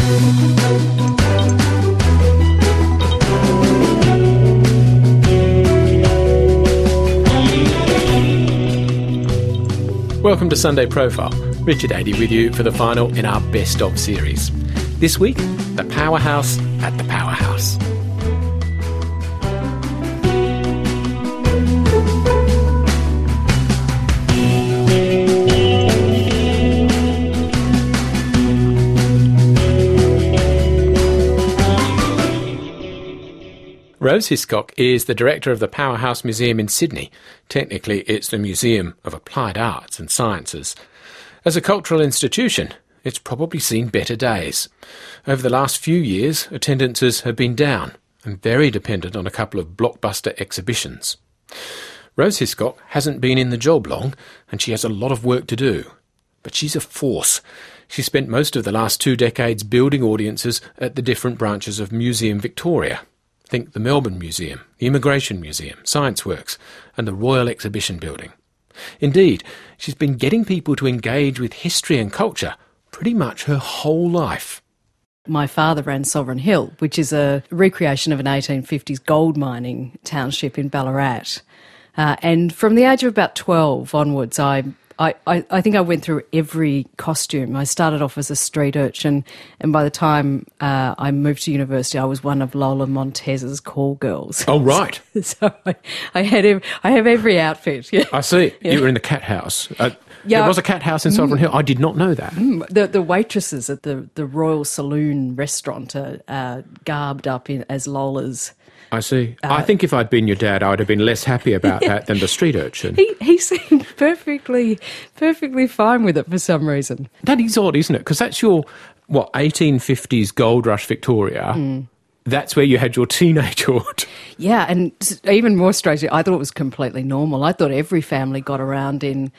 Welcome to Sunday Profile. Richard Adey with you for the final in our Best Of series. This week, the powerhouse at the powerhouse. Rose Hiscock is the director of the Powerhouse Museum in Sydney. Technically, it's the Museum of Applied Arts and Sciences. As a cultural institution, it's probably seen better days. Over the last few years, attendances have been down and very dependent on a couple of blockbuster exhibitions. Rose Hiscock hasn't been in the job long, and she has a lot of work to do. But she's a force. She spent most of the last 2 decades building audiences at the different branches of Museum Victoria. Think the Melbourne Museum, the Immigration Museum, Science Works, and the Royal Exhibition Building. Indeed, she's been getting people to engage with history and culture pretty much her whole life. My father ran Sovereign Hill, which is a recreation of an 1850s gold mining township in Ballarat. And from the age of about 12 onwards, I think I went through every costume. I started off as a street urchin, and by the time I moved to university, I was one of Lola Montez's call girls. Oh, right. So I have every outfit. Yeah. I see. Yeah. You were in the cat house. There was a cat house in Sovereign Hill. I did not know that. The waitresses at the Royal Saloon restaurant are garbed up as Lolas. I see. I think if I'd been your dad, I would have been less happy about that than the street urchin. He seemed perfectly fine with it for some reason. That is odd, isn't it? Because that's your, 1850s gold rush Victoria. That's where you had your teenagehood. Yeah, and even more strangely, I thought it was completely normal. I thought every family got around in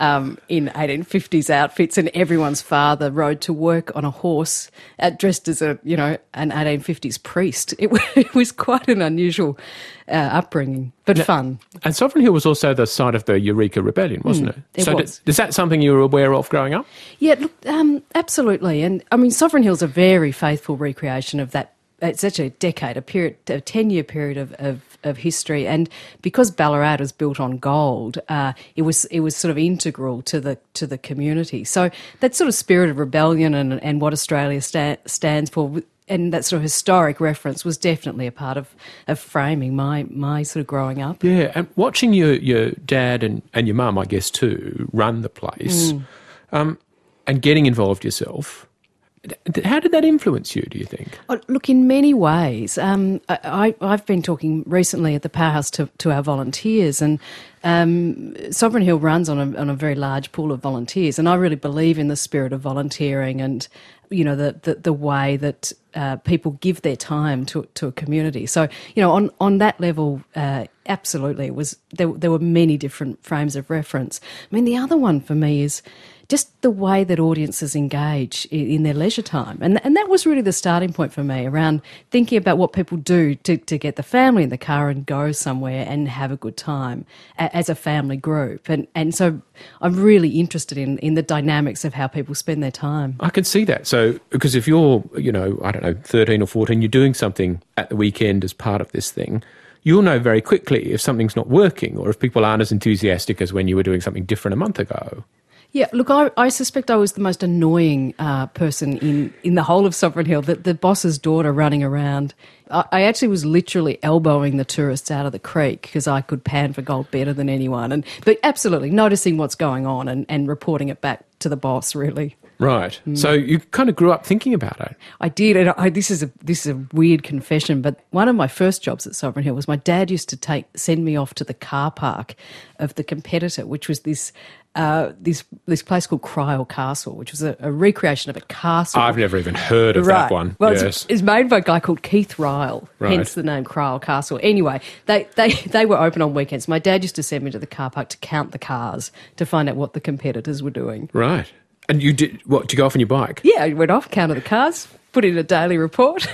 1850s outfits, and everyone's father rode to work on a horse, dressed as an 1850s priest. It was quite an unusual upbringing, but fun. And Sovereign Hill was also the site of the Eureka Rebellion, wasn't it? It was. Is that something you were aware of growing up? Yeah, look, absolutely. And I mean, Sovereign Hill's a very faithful recreation of that. It's actually a 10-year period of history, and because Ballarat is built on gold, it was sort of integral to the community. So that sort of spirit of rebellion and what Australia stands for, and that sort of historic reference was definitely a part of framing my sort of growing up. Yeah, and watching your dad and your mum, I guess too, run the place, and getting involved yourself. How did that influence you, do you think? Oh, look, in many ways. I've been talking recently at the Powerhouse to our volunteers, and Sovereign Hill runs on a very large pool of volunteers, and I really believe in the spirit of volunteering and, the way that people give their time to a community. So, on that level, absolutely, there were many different frames of reference. I mean, the other one for me is just the way that audiences engage in their leisure time. And that was really the starting point for me, around thinking about what people do to get the family in the car and go somewhere and have a good time as a family group. And so I'm really interested in the dynamics of how people spend their time. I can see that. So, because if you're, 13 or 14, you're doing something at the weekend as part of this thing, you'll know very quickly if something's not working or if people aren't as enthusiastic as when you were doing something different a month ago. Yeah, look, I suspect I was the most annoying person in the whole of Sovereign Hill, the boss's daughter running around. I actually was literally elbowing the tourists out of the creek because I could pan for gold better than anyone. But absolutely noticing what's going on and reporting it back to the boss, really. Right. So you kind of grew up thinking about it. I did. And this is a weird confession, but one of my first jobs at Sovereign Hill was my dad used to send me off to the car park of the competitor, which was this place called Cryal Castle, which was a recreation of a castle. I've never even heard of that one. Well, yes. It's made by a guy called Keith Ryle, hence the name Cryal Castle. Anyway, they were open on weekends. My dad used to send me to the car park to count the cars to find out what the competitors were doing. Right. And you did what? Did you go off on your bike? Yeah, I went off, counted the cars, put in a daily report.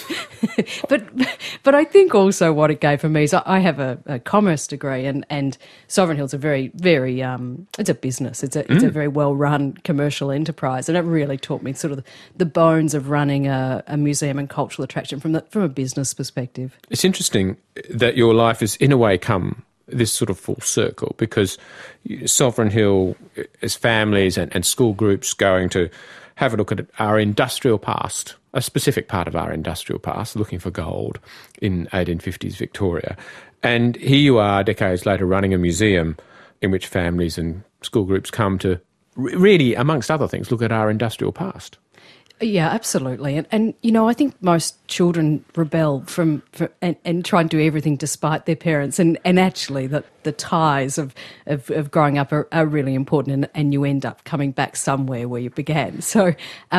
but I think also what it gave for me is I have a commerce degree, and Sovereign Hill's a very, very it's a business. It's a very well run commercial enterprise, and it really taught me sort of the bones of running a museum and cultural attraction from a business perspective. It's interesting that your life has in a way come this sort of full circle, because Sovereign Hill as families and school groups going to have a look at our industrial past, a specific part of our industrial past, looking for gold in 1850s Victoria. And here you are decades later running a museum in which families and school groups come to really, amongst other things, look at our industrial past. Yeah, absolutely. And you know, I think most children rebel and try and do everything despite their parents. And actually the ties of growing up are really important, and you end up coming back somewhere where you began. So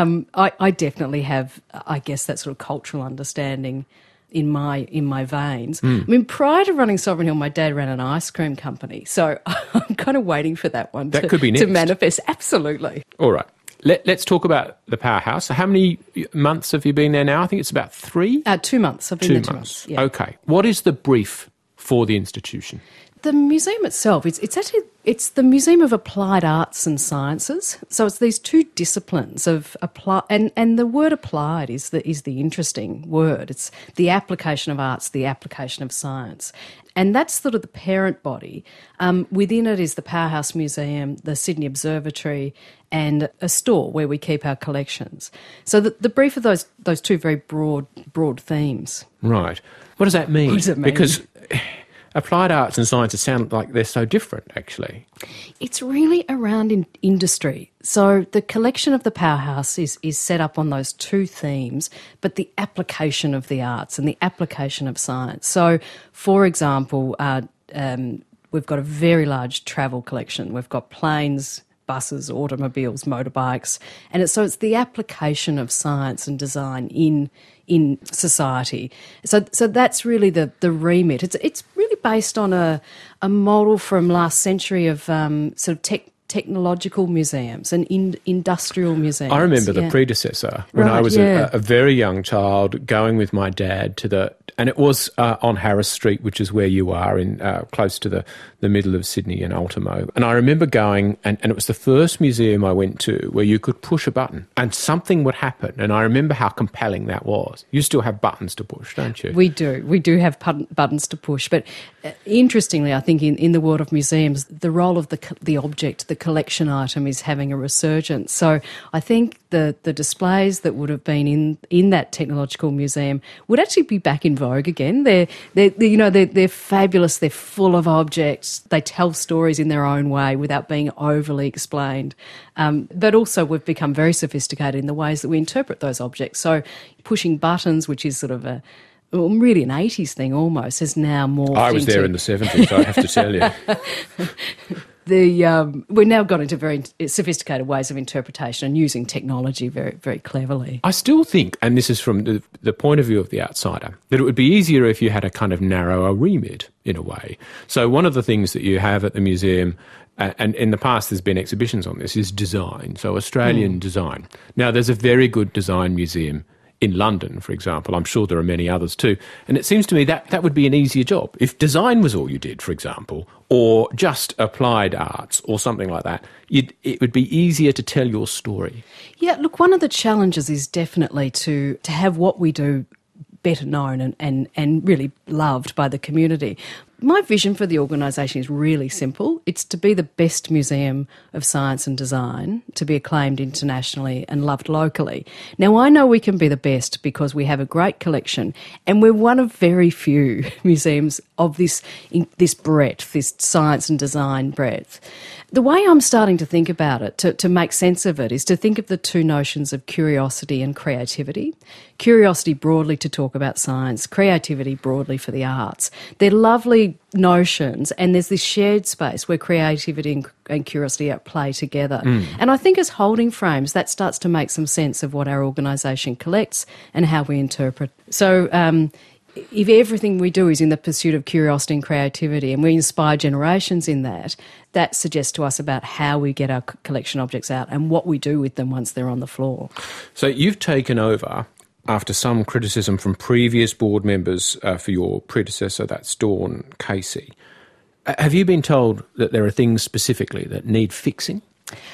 I definitely have, I guess, that sort of cultural understanding in my veins. I mean, prior to running Sovereign Hill, my dad ran an ice cream company. So I'm kind of waiting for that one could be next. To manifest. Absolutely. All right. Let's talk about the Powerhouse. So how many months have you been there now? I think it's about 3? 2 months. I've been there 2 months. Yeah. Okay. What is the brief for the institution? The museum itself, it's the Museum of Applied Arts and Sciences. So it's these two disciplines of apply, and the word applied is the interesting word. It's the application of arts, the application of science. And that's sort of the parent body. Within it is the Powerhouse Museum, the Sydney Observatory, and a store where we keep our collections. So the brief of those two very broad themes. Right. What does that mean? What does it mean? Because applied arts and sciences sound like they're so different, actually. It's really around in industry. So the collection of the Powerhouse is set up on those two themes, but the application of the arts and the application of science. So, for example, we've got a very large travel collection. We've got planes, buses, automobiles, motorbikes, and it's the application of science and design in society. So that's really the remit. It's really based on a model from last century of sort of technological museums and industrial museums. I remember the predecessor when I was a very young child going with my dad to and it was on Harris Street, which is where you are, in close to the middle of Sydney and Ultimo. And I remember going, and it was the first museum I went to where you could push a button and something would happen. And I remember how compelling that was. You still have buttons to push, don't you? We do have buttons to push. But interestingly, I think in the world of museums, the role of the object, the collection item, is having a resurgence. So I think the displays that would have been in that technological museum would actually be back in vogue again. They're fabulous. They're full of objects. They tell stories in their own way without being overly explained. But also we've become very sophisticated in the ways that we interpret those objects. So pushing buttons, which is sort of really an 80s thing almost, has now morphed I was there in the 70s, I have to tell you. We've now got into very sophisticated ways of interpretation and using technology very, very cleverly. I still think, and this is from the point of view of the outsider, that it would be easier if you had a kind of narrower remit in a way. So one of the things that you have at the museum, and in the past there's been exhibitions on this, is design, so Australian design. Now there's a very good design museum in London, for example. I'm sure there are many others too. And it seems to me that would be an easier job. If design was all you did, for example, or just applied arts or something like that, it would be easier to tell your story. Yeah, look, one of the challenges is definitely to have what we do better known and really loved by the community. My vision for the organisation is really simple. It's to be the best museum of science and design, to be acclaimed internationally and loved locally. Now, I know we can be the best because we have a great collection, and we're one of very few museums of this breadth, this science and design breadth. The way I'm starting to think about it, to make sense of it, is to think of the two notions of curiosity and creativity. Curiosity broadly to talk about science, creativity broadly for the arts. They're lovely notions, and there's this shared space where creativity and curiosity play together. And I think as holding frames, that starts to make some sense of what our organisation collects and how we interpret. So if everything we do is in the pursuit of curiosity and creativity, and we inspire generations in that, that suggests to us about how we get our collection objects out and what we do with them once they're on the floor. So you've taken over after some criticism from previous board members for your predecessor, that's Dawn Casey. Have you been told that there are things specifically that need fixing?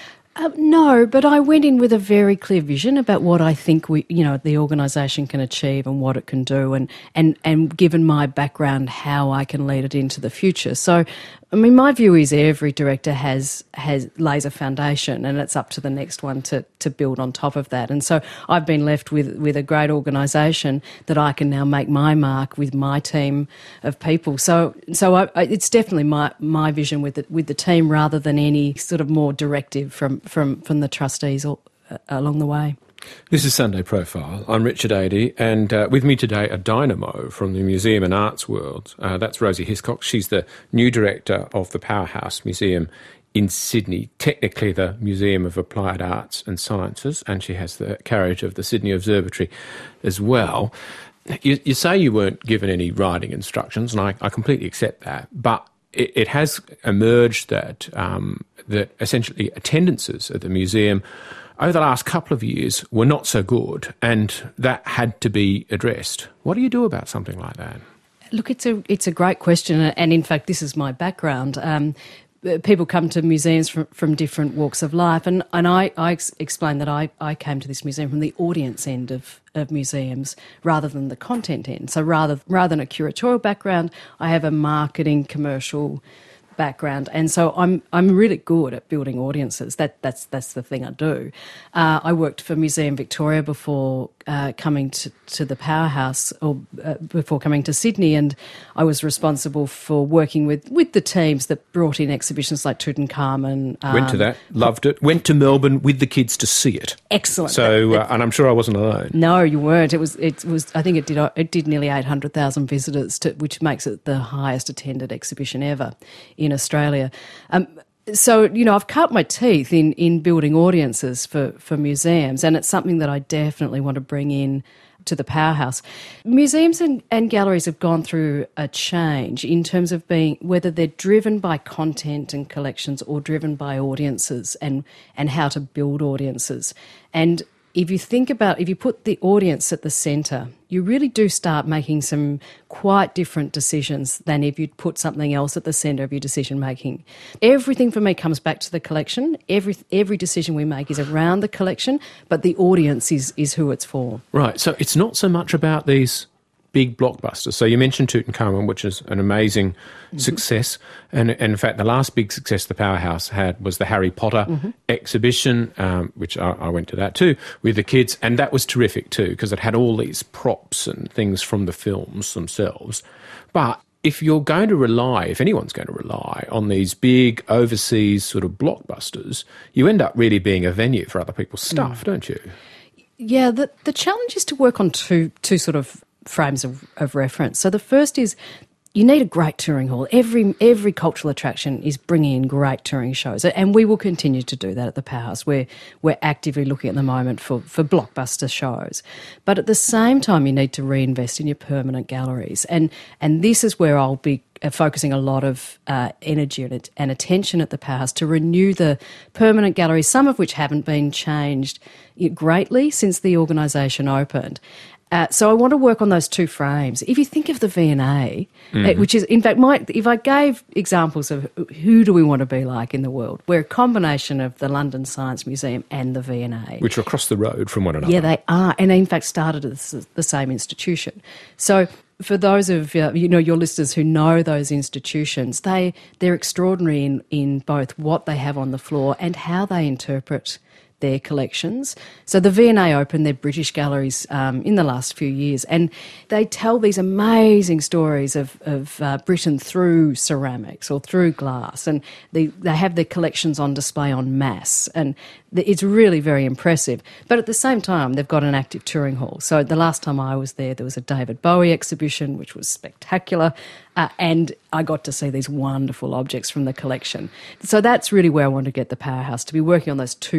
No, but I went in with a very clear vision about what I think the organisation can achieve and what it can do, and given my background, how I can lead it into the future. So, I mean, my view is every director lays a foundation, and it's up to the next one to build on top of that. And so I've been left with a great organisation that I can now make my mark with my team of people. So it's definitely my vision with the team rather than any sort of more directive from the trustees along the way. This is Sunday Profile. I'm Richard Adey, and with me today a dynamo from the museum and arts world. That's Rosie Hiscox. She's the new director of the Powerhouse Museum in Sydney, technically the Museum of Applied Arts and Sciences, and she has the carriage of the Sydney Observatory as well. You say you weren't given any writing instructions, and I completely accept that, but it has emerged that essentially attendances at the museum over the last couple of years were not so good, and that had to be addressed. What do you do about something like that? Look, it's a great question, and in fact, this is my background. People come to museums from different walks of life, and I explain that I came to this museum from the audience end of museums rather than the content end. So rather than a curatorial background, I have a marketing, commercial background, and so I'm really good at building audiences. That's the thing I do. I worked for Museum Victoria before coming to the Powerhouse, or before coming to Sydney, and I was responsible for working with the teams that brought in exhibitions like Tutankhamun. Went to that, loved it. Went to Melbourne with the kids to see it. Excellent. So, and I'm sure I wasn't alone. No, you weren't. It was. I think it did nearly 800,000 visitors, which makes it the highest attended exhibition ever in Australia. So, I've cut my teeth in building audiences for museums, and it's something that I definitely want to bring in to the Powerhouse. Museums and galleries have gone through a change in terms of being, whether they're driven by content and collections or driven by audiences and how to build audiences. And if you put the audience at the centre, you really do start making some quite different decisions than if you'd put something else at the centre of your decision making. Everything for me comes back to the collection. Every decision we make is around the collection, but the audience is who it's for. Right, so it's not so much about these big blockbusters. So you mentioned Tutankhamun, which is an amazing success. And in fact, the last big success the Powerhouse had was the Harry Potter exhibition, which I went to that too, with the kids. And that was terrific too, because it had all these props and things from the films themselves. But if you're going to rely, if anyone's going to rely on these big overseas sort of blockbusters, you end up really being a venue for other people's stuff, don't you? Yeah, the challenge is to work on two sort of frames of reference. So the first is you need a great touring hall. Every cultural attraction is bringing in great touring shows, and we will continue to do that at the Powerhouse. We're actively looking at the moment for blockbuster shows. But at the same time, you need to reinvest in your permanent galleries, and this is where I'll be focusing a lot of energy and attention at the Powerhouse to renew the permanent galleries, some of which haven't been changed greatly since the organisation opened. So I want to work on those two frames. If you think of the V&A, which is, in fact, if I gave examples of who do we want to be like in the world, we're a combination of the London Science Museum and the V&A. Which are across the road from one another. Yeah, they are. And they, in fact, started at the same institution. So for those of your listeners who know those institutions, they're extraordinary in both what they have on the floor and how they interpret their collections. So the V&A opened their British galleries in the last few years, and they tell these amazing stories of Britain through ceramics or through glass, and they have their collections on display en masse, and it's really very impressive. But at the same time, they've got an active touring hall. So the last time I was there was a David Bowie exhibition, which was spectacular, and I got to see these wonderful objects from the collection. So that's really where I want to get the Powerhouse, to be working on those two frames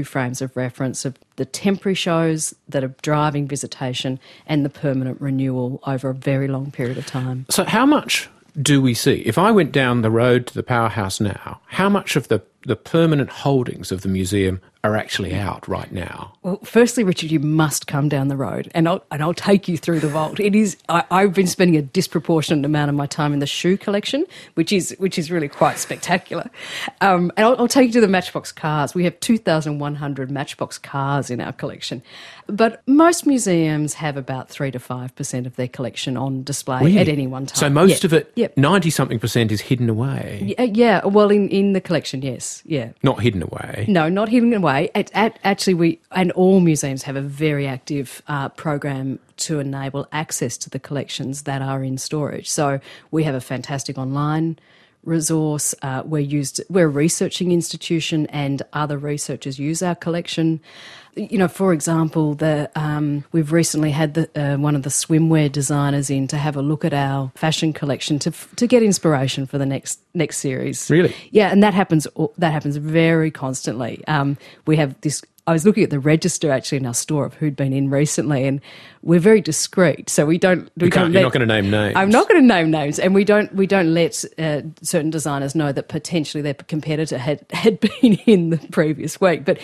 of reference of the temporary shows that are driving visitation and the permanent renewal over a very long period of time. So how much do we see? If I went down the road to the Powerhouse now, how much of the permanent holdings of the museum are actually out right now? Well, firstly, Richard, you must come down the road, and I'll take you through the vault. It is I've been spending a disproportionate amount of my time in the shoe collection, which is really quite spectacular. And I'll take you to the Matchbox cars. We have 2,100 Matchbox cars in our collection, but most museums have about 3 to 5% of their collection on display Really? at any one time. So most of it, 90-something%, is hidden away. Yeah. Well, in the collection, yes. Yeah. Not hidden away. No, not hidden away. Actually, all museums have a very active program to enable access to the collections that are in storage. So we have a fantastic online resource. We're a researching institution, and other researchers use our collection. You know, for example, we've recently had one of the swimwear designers in to have a look at our fashion collection to get inspiration for the next series. Really? Yeah, and that happens very constantly. We have this. I was looking at the register actually in our store of who'd been in recently, and we're very discreet, so we don't. You're not going to name names. I'm not going to name names, and we don't let certain designers know that potentially their competitor had been in the previous week. But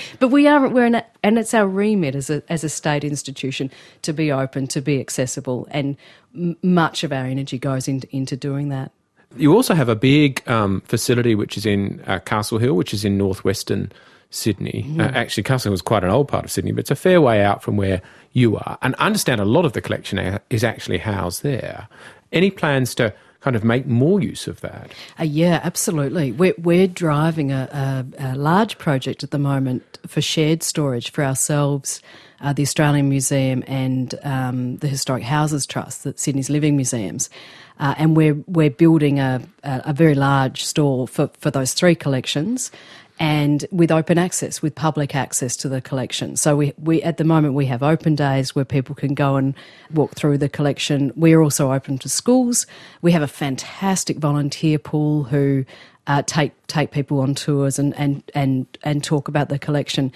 and it's our remit as a state institution to be open, to be accessible, and much of our energy goes into doing that. You also have a big facility which is in Castle Hill, which is in northwestern Sydney. Actually, Castle Hill is quite an old part of Sydney, but it's a fair way out from where you are. And I understand a lot of the collection is actually housed there. Any plans to kind of make more use of that? Yeah, absolutely. We're driving a large project at the moment for shared storage for ourselves, the Australian Museum and the Historic Houses Trust, the Sydney's Living Museums. And we're building a very large store for those three collections, and with open access, with public access to the collection. So we at the moment we have open days where people can go and walk through the collection. We're also open to schools. We have a fantastic volunteer pool who take people on tours and talk about the collection.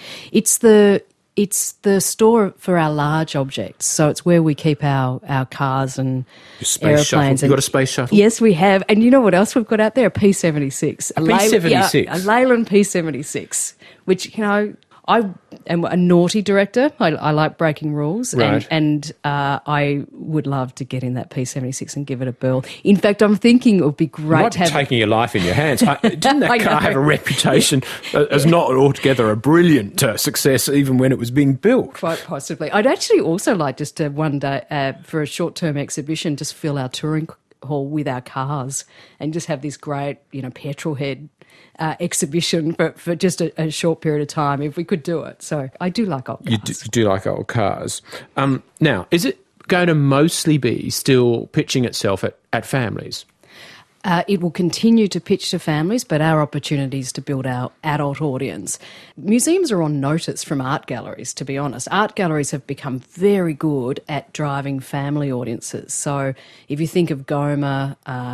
It's the store for our large objects, so it's where we keep our cars and aeroplanes. You've got a space shuttle? Yes, we have. And you know what else we've got out there? A P-76. A P-76? A Leyland P-76, which, you know, I am a naughty director. I like breaking rules, right. and I would love to get in that P-76 and give it a whirl. In fact, I'm thinking it would be great to have... taking your life in your hands. Didn't that car have a reputation as not altogether a brilliant success even when it was being built? Quite possibly. I'd actually also like just to one day, for a short-term exhibition, just fill our touring hall with our cars and just have this great, you know, petrol head exhibition for just a short period of time, if we could do it. So I do like old cars. You do like old cars. Now, is it going to mostly be still pitching itself at families? It will continue to pitch to families, but our opportunity is to build our adult audience. Museums are on notice from art galleries, to be honest. Art galleries have become very good at driving family audiences. So if you think of Goma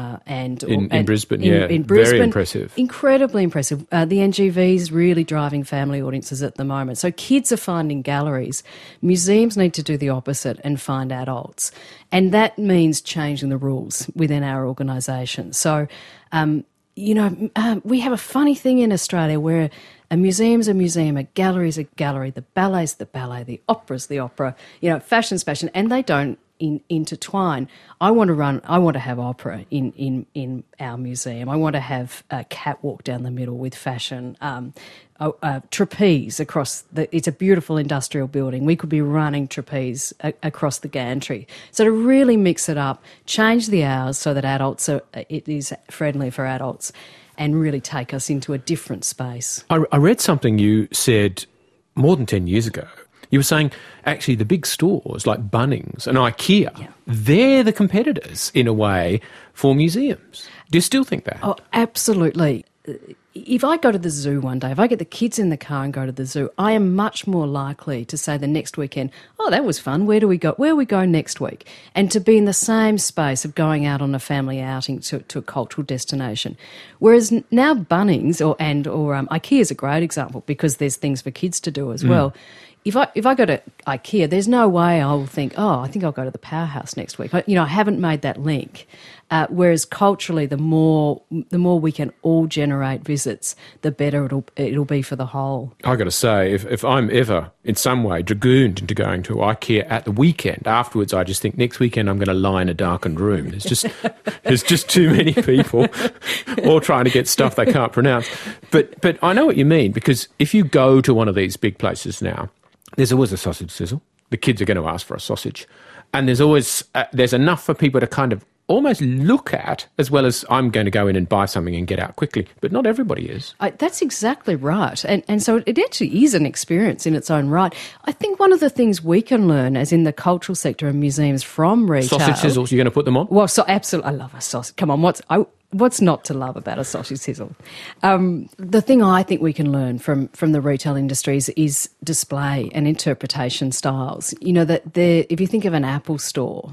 in Brisbane, in Brisbane, very impressive. Incredibly impressive. The NGV is really driving family audiences at the moment. So kids are finding galleries. Museums need to do the opposite and find adults. And that means changing the rules within our organisation. So, we have a funny thing in Australia where a museum's a museum, a gallery's a gallery, the ballet's the ballet, the opera's the opera, fashion's fashion, and they don't intertwine. I want to have opera in our museum. I want to have a catwalk down the middle with fashion, trapeze across it's a beautiful industrial building. We could be running trapeze across the gantry. So to really mix it up, change the hours so that it is friendly for adults, and really take us into a different space. I read something you said more than 10 years ago. You were saying, actually, the big stores like Bunnings and IKEA, they're the competitors, in a way, for museums. Do you still think that? Oh, absolutely. if I go to the zoo one day, if I get the kids in the car and go to the zoo, I am much more likely to say the next weekend, oh, that was fun, where do we go? Where we go next week? And to be in the same space of going out on a family outing to a cultural destination. Whereas now Bunnings or IKEA is a great example because there's things for kids to do as well. If I go to IKEA, there's no way I'll think, oh, I think I'll go to the Powerhouse next week. I haven't made that link. Whereas culturally, the more we can all generate visits, the better it'll be for the whole. I've got to say, if I'm ever in some way dragooned into going to IKEA at the weekend, afterwards I just think next weekend I'm going to lie in a darkened room. There's just too many people all trying to get stuff they can't pronounce. But I know what you mean, because if you go to one of these big places now, there's always a sausage sizzle. The kids are going to ask for a sausage. And there's always there's enough for people to kind of almost look at, as well as I'm going to go in and buy something and get out quickly. But not everybody is. That's exactly right. And so it actually is an experience in its own right. I think one of the things we can learn, as in the cultural sector and museums from retail... Sausage sizzles, you're going to put them on? Well, absolutely. I love a sausage. Come on, what's not to love about a sausage sizzle? The thing I think we can learn from the retail industries is display and interpretation styles. If you think of an Apple store,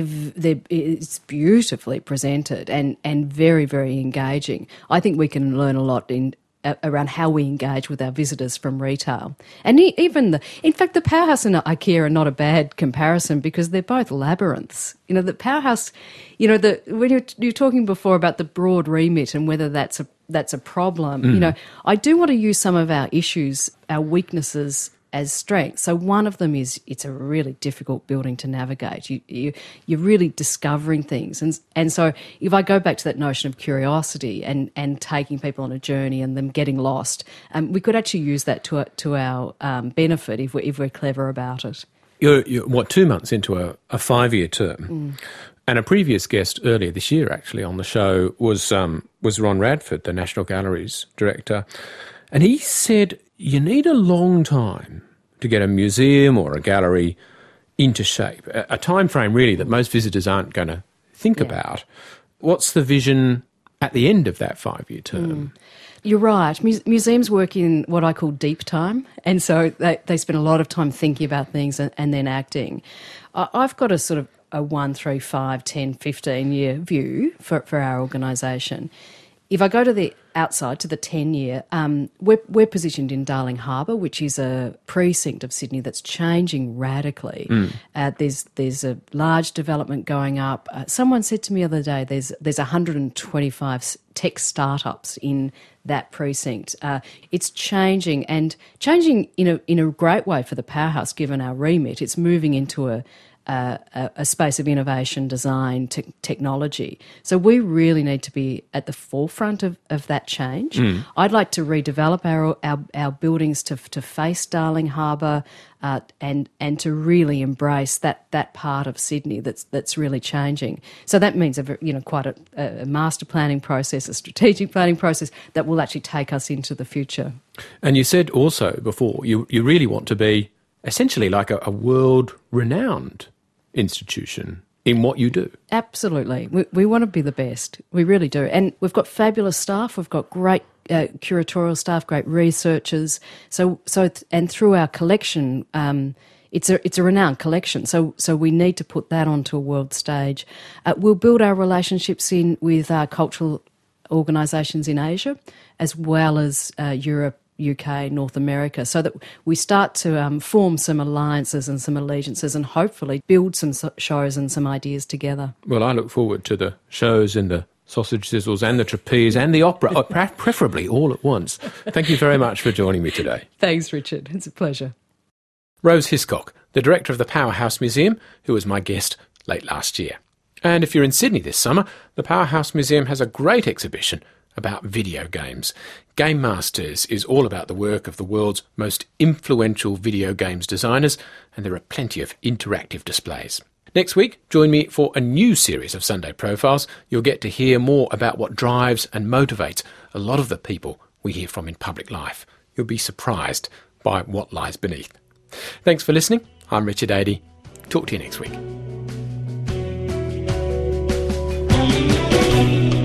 it's beautifully presented and very, very engaging. I think we can learn a lot around how we engage with our visitors from retail. And even in fact, the Powerhouse and IKEA are not a bad comparison because they're both labyrinths. The Powerhouse, when you're talking before about the broad remit and whether that's a problem, I do want to use some of our issues, our weaknesses as strengths. So one of them is it's a really difficult building to navigate. You're really discovering things. And so if I go back to that notion of curiosity and taking people on a journey and them getting lost, we could actually use that to our benefit if we're clever about it. You're 2 months into a 5-year term. And a previous guest earlier this year, actually, on the show was Ron Radford, the National Gallery's director. And he said you need a long time to get a museum or a gallery into shape, a time frame really that most visitors aren't going to think about. What's the vision at the end of that 5-year term? You're right. Museums work in what I call deep time, and so they spend a lot of time thinking about things and then acting. I've got a sort of a 1, 3, 5, 10, 15-year view for our organisation. If I go to the outside, to the 10-year, we're positioned in Darling Harbour, which is a precinct of Sydney that's changing radically. There's a large development going up. Someone said to me the other day there's 125 tech startups in that precinct. It's changing, and changing in a great way for the Powerhouse, given our remit. It's moving into a space of innovation, design, technology. So we really need to be at the forefront of that change. I'd like to redevelop our buildings to face Darling Harbour and to really embrace that part of Sydney that's really changing. So that means quite a master planning process, a strategic planning process that will actually take us into the future. And you said also before you really want to be essentially like a world-renowned institution in what you do. Absolutely. We want to be the best. We really do. And we've got fabulous staff. We've got great curatorial staff, great researchers. So and through our collection, it's a renowned collection. So we need to put that onto a world stage. We'll build our relationships with cultural organisations in Asia, as well as Europe, UK, North America, so that we start to form some alliances and some allegiances and hopefully build some shows and some ideas together. Well, I look forward to the shows and the sausage sizzles and the trapeze and the opera, preferably all at once. Thank you very much for joining me today. Thanks, Richard. It's a pleasure. Rose Hiscock, the director of the Powerhouse Museum, who was my guest late last year. And if you're in Sydney this summer, the Powerhouse Museum has a great exhibition about video games. Game Masters is all about the work of the world's most influential video games designers, and there are plenty of interactive displays. Next week, join me for a new series of Sunday Profiles. You'll get to hear more about what drives and motivates a lot of the people we hear from in public life. You'll be surprised by what lies beneath. Thanks for listening. I'm Richard Adey. Talk to you next week.